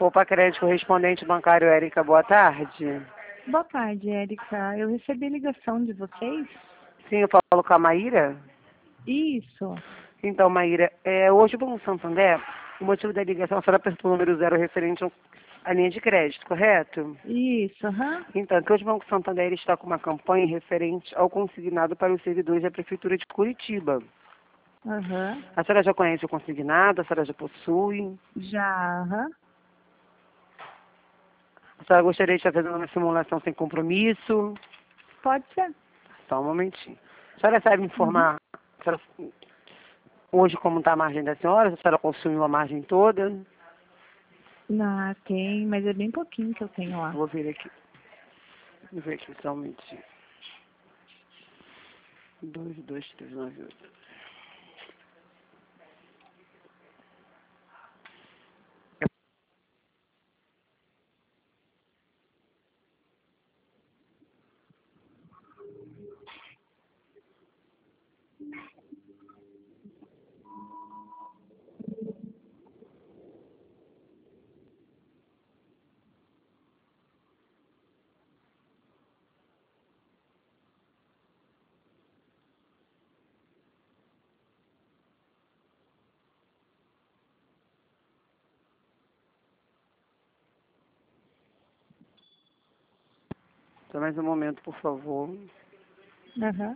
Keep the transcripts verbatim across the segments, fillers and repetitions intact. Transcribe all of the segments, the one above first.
Poupa Crédito Correspondente Bancário, Érica, boa tarde. Boa tarde, Érica. Eu recebi ligação de vocês? Sim, eu falo com a Maíra. Isso. Então, Maíra, é, hoje o Banco Santander, o motivo da ligação, a senhora apertou o número zero referente à linha de crédito, correto? Isso, aham. Então, que hoje o Banco Santander está com uma campanha referente ao consignado para os servidores da Prefeitura de Curitiba. Aham. A senhora já conhece o consignado? A senhora já possui? Já, aham. A senhora gostaria de estar fazendo uma simulação sem compromisso? Pode ser. Só um momentinho. A senhora sabe informar a senhora, hoje como está a margem da senhora? A senhora consumiu a margem toda? Ah, tem, mas é bem pouquinho que eu tenho lá. Vou ver aqui. Vou ver aqui só um momentinho. dois, dois, três, nove, oito. Só mais um momento, por favor. Aham.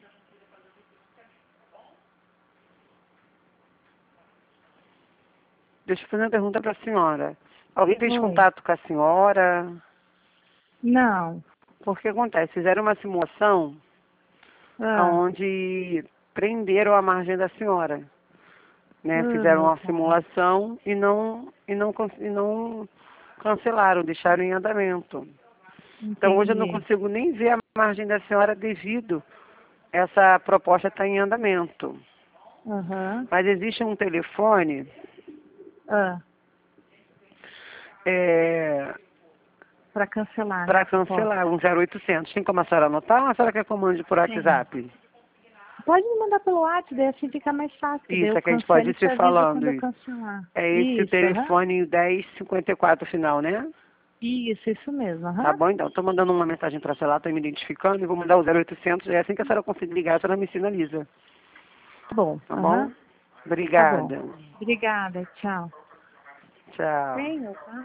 Deixa eu fazer uma pergunta para a senhora. Alguém fez Oi. contato com a senhora? Não. Porque acontece, fizeram uma simulação Ah. onde prenderam a margem da senhora. Né? Ah, Fizeram meu uma pai. simulação e não, e, não, can- e não cancelaram, deixaram em andamento. Então hoje eu não Entendi. consigo nem ver a margem da senhora devido a essa proposta estar em andamento. Aham. Mas existe um telefone Ah. é, Pra cancelar, né, para a proposta. cancelar, um zero oitocentos. Tem como a senhora anotar ou a senhora quer comande por Tem. WhatsApp? Pode me mandar pelo WhatsApp, daí assim fica mais fácil. Daí Isso, eu é que a gente cancelo pode e te ir se aviso falando. quando eu cancelar. É esse o Isso, aham. telefone dez cinquenta e quatro final, né? Isso, isso mesmo, Tá aham. bom, então. Estou mandando uma mensagem para a senhora, estou me identificando e vou mandar o zero oitocentos. É assim que a senhora conseguir ligar, a senhora me sinaliza. Tá bom, Tá bom? aham. Tá bom. Obrigada. Obrigada, tchau. Tchau. Tenho, tá?